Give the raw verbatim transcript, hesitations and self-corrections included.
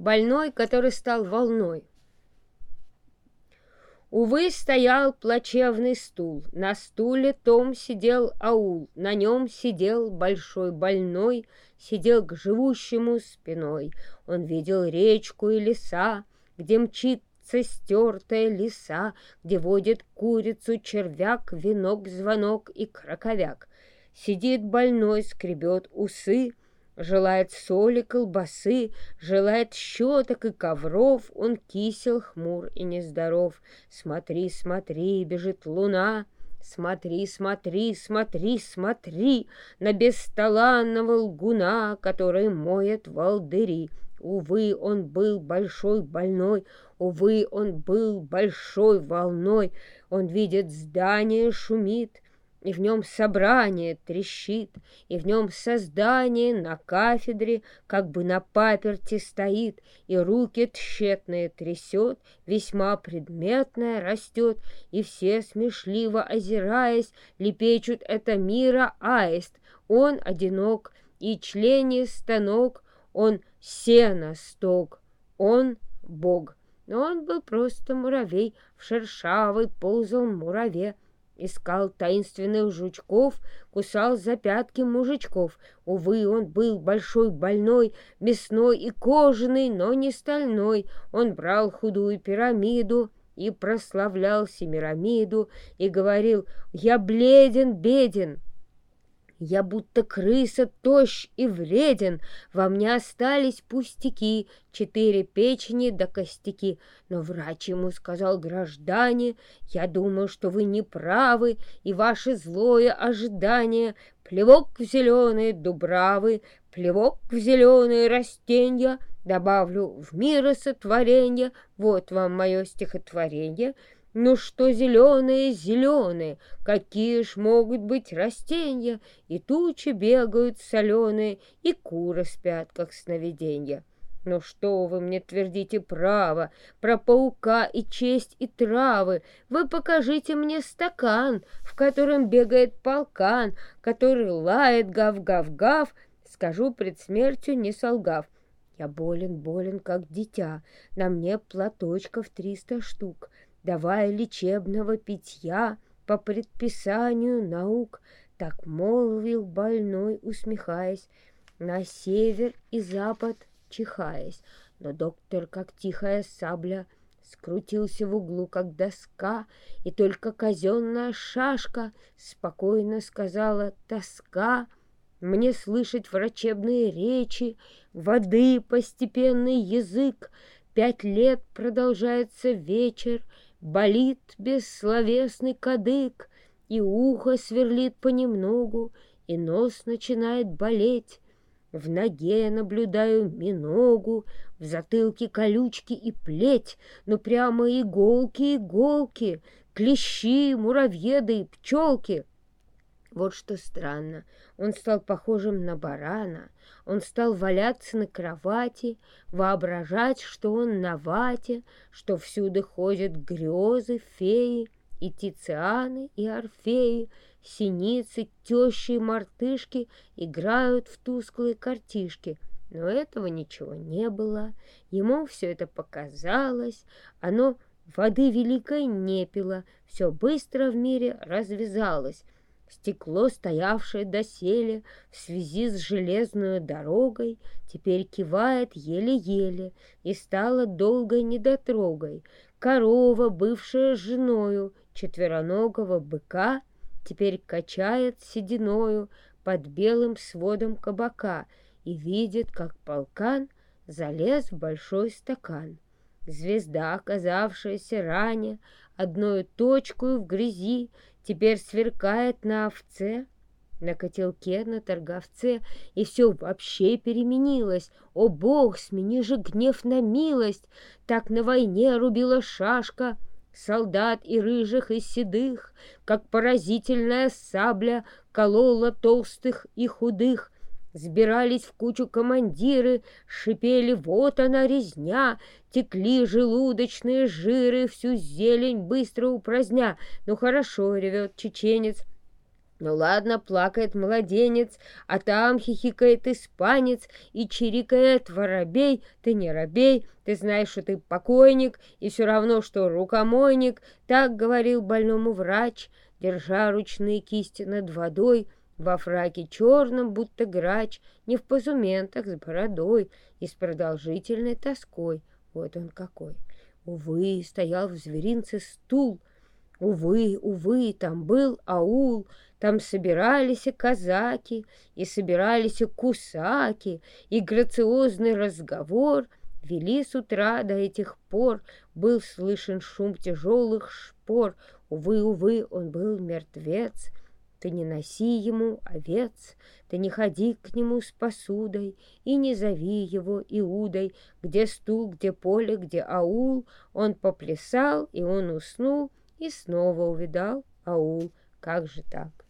Больной, который стал волной. Увы, стоял плачевный стул, на стуле том сидел аул, на нем сидел большой больной, сидел к живущему спиной. Он видел речку и леса, где мчится стертая лиса, где водит курицу червяк, венок, звонок и краковяк. Сидит больной, скребет усы, желает соли, колбасы, желает щеток и ковров, он кисел, хмур и нездоров. Смотри, смотри, бежит луна, смотри, смотри, смотри, смотри на бесталанного лгуна, который моет волдыри. Увы, он был большой больной, увы, он был большой волной. Он видит, здание шумит, и в нем собрание трещит, и в нем создание на кафедре, как бы на паперти стоит, и руки тщетные трясет, весьма предметное растет, и все, смешливо озираясь, лепечут это мира аист. Он одинок, и члене станок, он сено стог, он бог. Но он был просто муравей, в шершавой ползал мураве, искал таинственных жучков, кусал за пятки мужичков. Увы, он был большой больной, мясной и кожаный, но не стальной. Он брал худую пирамиду и прославлял Семирамиду, и говорил: «Я бледен, беден, я будто крыса, тощ и вреден, во мне остались пустяки, четыре печени да костяки». Но врач ему сказал: «Граждане, я думаю, что вы не правы, и ваше злое ожидание — плевок в зеленые дубравы, плевок в зеленые растенья, добавлю в миросотворенье, вот вам мое стихотворение». Ну что зеленые, зеленые, какие ж могут быть растения, и тучи бегают соленые, и куры спят, как сновиденья. Ну что вы мне твердите право про паука и честь и травы? Вы покажите мне стакан, в котором бегает полкан, который лает гав-гав-гав, скажу пред смертью не солгав. Я болен, болен, как дитя, на мне платочков триста штук, давая лечебного питья по предписанию наук. Так молвил больной, усмехаясь, на север и запад чихаясь. Но доктор, как тихая сабля, скрутился в углу, как доска, и только казенная шашка спокойно сказала: «Тоска, мне слышать врачебные речи, воды постепенный язык, пять лет продолжается вечер, болит бессловесный кадык, и ухо сверлит понемногу, и нос начинает болеть. В ноге наблюдаю миногу, в затылке колючки и плеть, но прямо иголки, иголки, клещи, муравьеды и пчелки». Вот что странно, он стал похожим на барана, он стал валяться на кровати, воображать, что он на вате, что всюду ходят грезы, феи, и Тицианы, и Орфеи, синицы, тещи и мартышки играют в тусклые картишки. Но этого ничего не было, ему все это показалось, оно воды великой не пило, все быстро в мире развязалось. Стекло, стоявшее доселе в связи с железной дорогой, теперь кивает еле-еле и стало долгой недотрогой. Корова, бывшая женою четвероногого быка, теперь качает сединою под белым сводом кабака и видит, как полкан залез в большой стакан. Звезда, оказавшаяся ранее одной точкой в грязи, теперь сверкает на овце, на котелке, на торговце, и все вообще переменилось. О, Бог, смени же гнев на милость! Так на войне рубила шашка солдат и рыжих, и седых, как поразительная сабля колола толстых и худых. Сбирались в кучу командиры, шипели: вот она резня, текли желудочные жиры, всю зелень быстро упраздня. Ну хорошо, ревет чеченец, Ну ладно, плакает младенец, а там хихикает испанец и чирикает воробей. Ты не робей, ты знаешь, что ты покойник, и все равно, что рукомойник. Так говорил больному врач, держа ручные кисти над водой, во фраке черном, будто грач, не в позументах с бородой и с продолжительной тоской. Вот он какой! Увы, стоял в зверинце стул. Увы, увы, там был аул, там собирались и казаки, и собирались и кусаки, и грациозный разговор вели с утра до этих пор. Был слышен шум тяжелых шпор. Увы, увы, он был мертвец. Ты не носи ему овец, ты не ходи к нему с посудой и не зови его Иудой. Где стул, где поле, где аул, он поплясал, и он уснул, и снова увидал аул. Как же так?